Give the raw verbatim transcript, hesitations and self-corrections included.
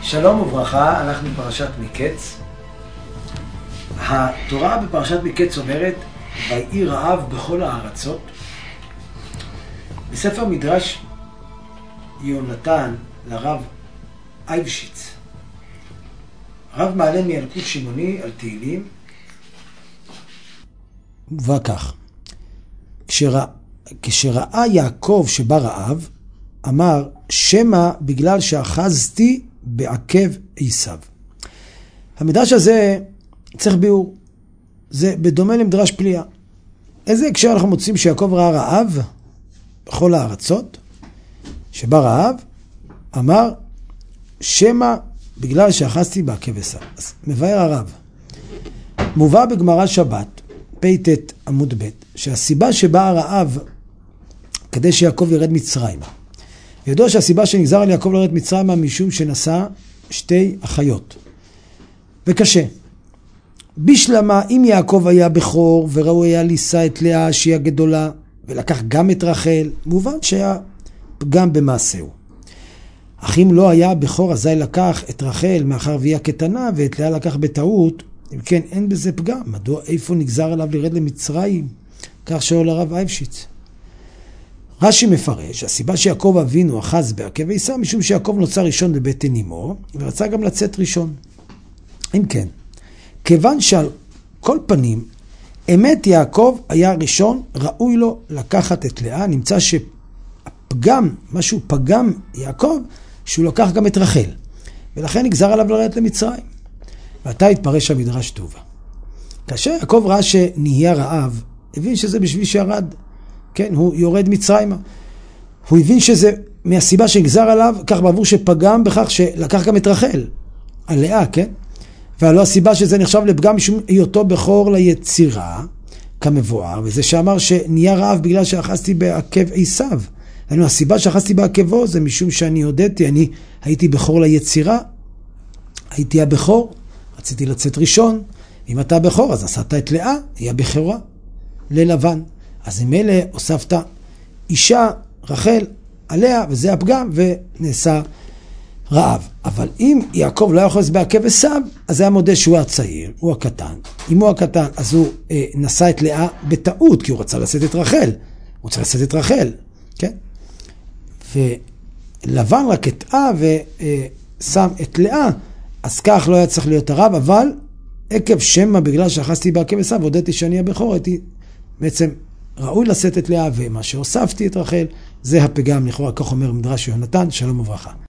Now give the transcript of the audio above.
שלום וברכה, אנחנו בפרשת מקץ. התורה בפרשת מקץ אומרת, ויהי רעב בכל הארצות. בספר מדרש יונתן לרב אייבשיץ, רב מעלה מילקוט שמעוני על תהילים, מובא כך: כשרא, כשראה יעקב שבא רעב, אמר, שמה בגלל שאחזתי בעקב עשיו. המדרש הזה צריך ביאור. זה בדומה למדרש פליאה. איזה הקשר אנחנו מוצאים שיעקב ראה רעב בכל הארצות? שבא רעב, אמר, שמה בגלל שאחזתי בעקב עשיו. אז מבאר הרב. מובא בגמרא שבת, פ"ט עמוד ב', שהסיבה שבא הרעב כדי שיעקב ירד מצרימה. ידוע שהסיבה שנגזר על יעקב לרדת מצרימה משום שנשא שתי אחיות. וקשה. בשלמה, אם יעקב היה בכור וראו היה לישא את לאה שהיא הגדולה, ולקח גם את רחל, מובן שהיה פגם במעשהו. אך אם לא היה בכור, אזי לקח את רחל מאחר והיא הקטנה, ואת לאה לקח בטעות, אם כן אין בזה פגם. מדוע איפה נגזר עליו לרד למצרים? כך שואל הרב אייבשיץ. רש"י מפרש, הסיבה שיעקב אבינו אחז בעקב עשיו, משום שיעקב נוצר ראשון בבטן אמו, ורצה גם לצאת ראשון. אם כן, כיוון שעל כל פנים, אמת יעקב היה ראשון, ראוי לו לקחת את לאה, נמצא שפגם, משהו פגם יעקב, שהוא לקח גם את רחל. ולכן נגזר עליו לרדת למצרים. ועתה התפרש המדרש טובה. כאשר יעקב ראה שנהיה רעב, הבין שזה בשביל שירד. כן, הוא יורד מצרימה. הוא הבין שזה מהסיבה שנגזר עליו, כך בעבור שפגם בכך שלקח גם את רחל. על לאה, כן? והלא הסיבה שזה נחשב לפגם משום היותו בכור ליצירה, כמבואר, וזה שאמר שנהיה רעב בגלל שאחזתי בעקב עשיו. אני, הסיבה שאחזתי בעקבו זה משום שאני הודיתי, אני הייתי בכור ליצירה, הייתי הבכור, רציתי לצאת ראשון, אם אתה בכור אז נסעת את לאה, היא הבכורה, ללבן. אז עם אלה הוספת אישה, רחל, עליה, וזה הפגם, ונעשה רעב. אבל אם יעקב לא יחוז בעקב עשיו, אז זה היה מודה שהוא הצעיר, הוא הקטן. אם הוא הקטן, אז הוא אה, נשא את לאה בטעות, כי הוא רצה לשאת את רחל. הוא רוצה לשאת את רחל, כן? ולבן רק הטעה ושם את לאה, אז כך לא היה צריך להיות הרב, אבל עקב שמה בגלל שאחזתי בעקב עשיו, הודיתי שאני הבכור, הייתי בעצם ראוי לשאת את לאה, ומה שהוספתי את רחל, זה הפגם לכאורה, כך אומר מדרש יונתן, שלום וברכה.